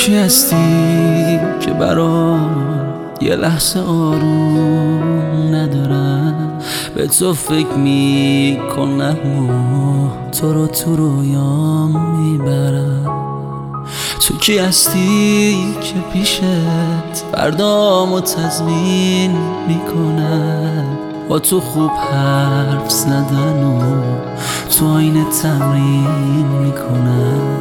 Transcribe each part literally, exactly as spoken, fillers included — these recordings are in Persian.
کی هستی که برام یه لحظه آروم ندارم؟ به تو فکر میکنم و تو رو تو رویام میبرم. تو کی هستی که پیشت فردامو تضمین میکنم؟ با تو خوب حرف زدن و تو آینه تمرین میکنم.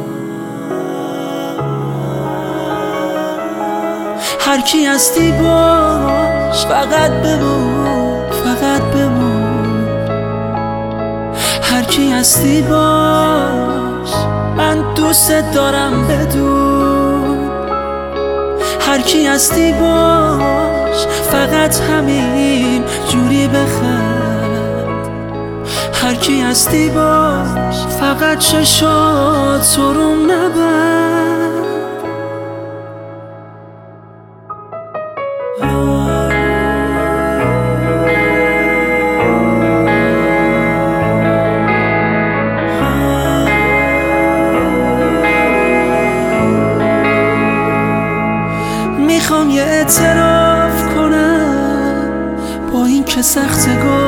هر کی هستی باش، فقط بمون، فقط بمون. هر کی هستی باش، من دوست دارم بدون. هر کی هستی باش، فقط همین جوری بخند. هر کی هستی باش، فقط چشات رو نبند. میخوام یه اعتراف کنم با این که سخت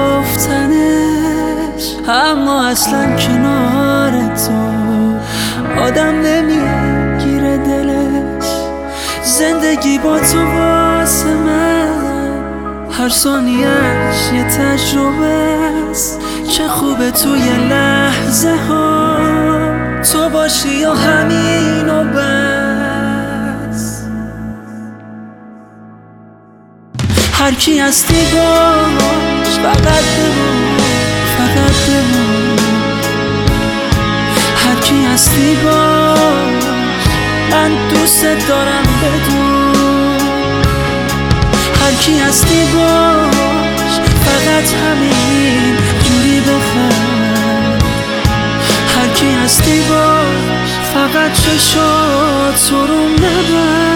گفتنش، اما اصلا کنار تو آدم نمیگیره دلش. زندگی با تو واسه من هر ثانیه‌اش یه تجربه است. چه خوبه توی لحظه ها تو باشی یا همین و بس. هر کی هستی باش، فقط بمون، فقط بمون. هر کی هستی باش، من دوست دارم بدون. هر کی هستی باش، فقط همین جوری بخند. هر کی هستی باش، فقط چشات رو نبند.